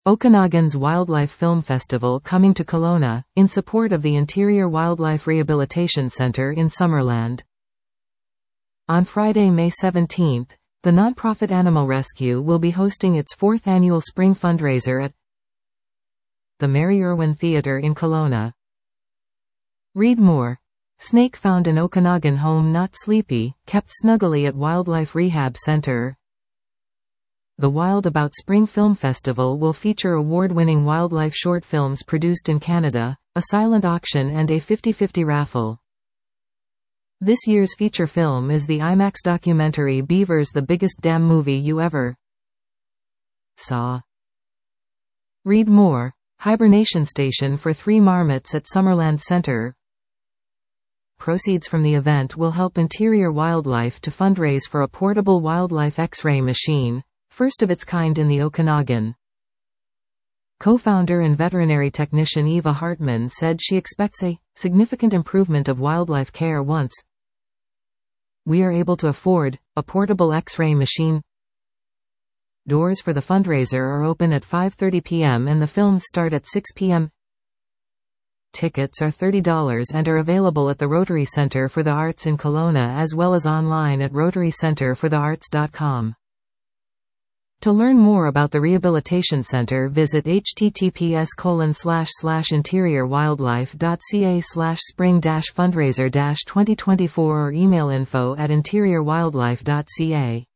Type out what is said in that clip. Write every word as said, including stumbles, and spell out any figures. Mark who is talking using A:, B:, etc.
A: Okanagan's Wildlife Film Festival coming to Kelowna, in support of the Interior Wildlife Rehabilitation Center in Summerland. On Friday, May seventeenth, the nonprofit Animal Rescue will be hosting its fourth annual spring fundraiser at the Mary Irwin Theatre in Kelowna. Read more. Snake found in Okanagan home not sleepy, kept snuggly at Wildlife Rehab Center. The Wild About Spring Film Festival will feature award-winning wildlife short films produced in Canada, a silent auction and a fifty-fifty raffle. This year's feature film is the IMAX documentary Beavers: The Biggest Damn Movie You Ever Saw. Read more. Hibernation station for three marmots at Summerland Center. Proceeds from the event will help Interior Wildlife to fundraise for a portable wildlife X-ray machine, first of its kind in the Okanagan. Co-founder and veterinary technician Eva Hartman said she expects a significant improvement of wildlife care once we are able to afford a portable X-ray machine. Doors for the fundraiser are open at five thirty p m and the films start at six p m Tickets are thirty dollars and are available at the Rotary Center for the Arts in Kelowna as well as online at rotary center for the arts dot com. To learn more about the Rehabilitation Center, visit h t t p s colon slash slash interiorwildlife dot c a slash spring dash fundraiser dash twenty twenty-four or email info at interiorwildlife dot c a.